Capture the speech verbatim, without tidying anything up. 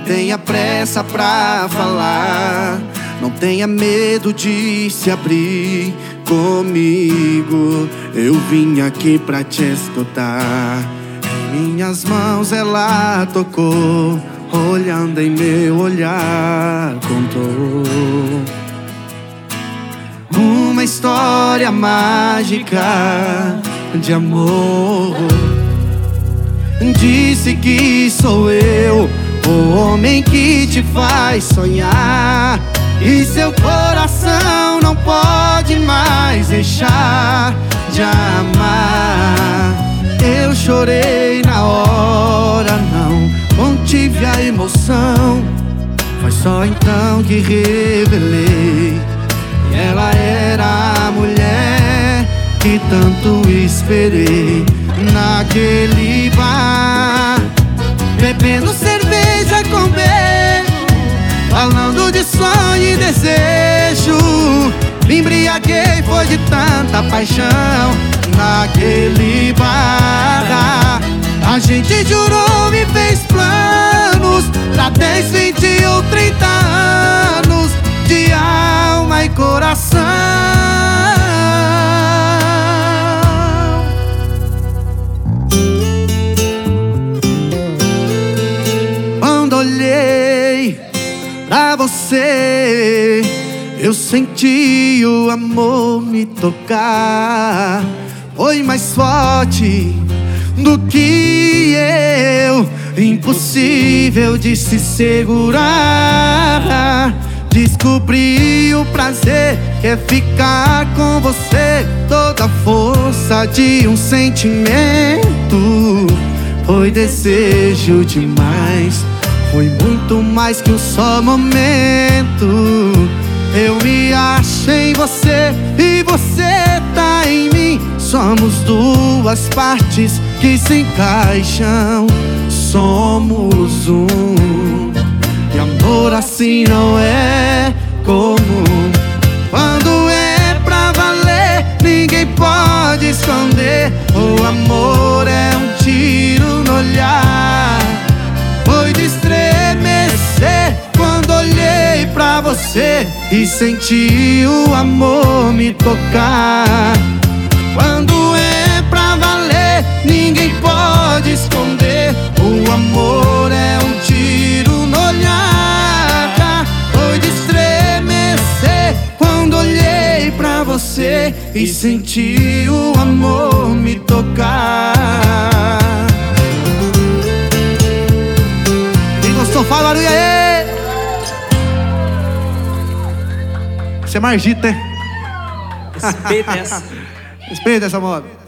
tenha pressa pra falar, não tenha medo de se abrir comigo. Eu vim aqui pra te escutar. Em minhas mãos ela tocou, olhando em meu olhar contou uma história mágica de amor. Disse que sou eu, o homem que te faz sonhar, e seu coração não pode mais deixar de amar. Eu chorei na hora, não contive a emoção. Foi só então que revelei que ela era a mulher que tanto esperei. Naquele bar, bebendo cerveja com beijo, falando de sonho e desejo. Me embriaguei, foi de tanta paixão. Naquele bar, a gente jurou e fez planos pra dez, vinte ou trinta anos de alma e coração. Quando olhei pra você, eu senti o amor me tocar. Foi mais forte do que eu, impossível de se segurar. Descobri o prazer que é ficar com você, toda a força de um sentimento. Foi desejo demais, foi muito mais que um só momento. Eu me achei em você e você tá em mim. Somos duas partes que se encaixam, somos um. E amor assim não é comum. Quando é pra valer, ninguém pode esconder. O amor é um tiro no olhar. Foi de estremecer quando olhei pra você e senti o amor me tocar. Quando é pra valer, ninguém pode esconder. O amor é um tiro no olhar. Foi de estremecer quando olhei pra você e senti o amor me tocar. Quem gostou, fala barulho aí! Você é margita, hein? Respeita essa. Respeita essa moda.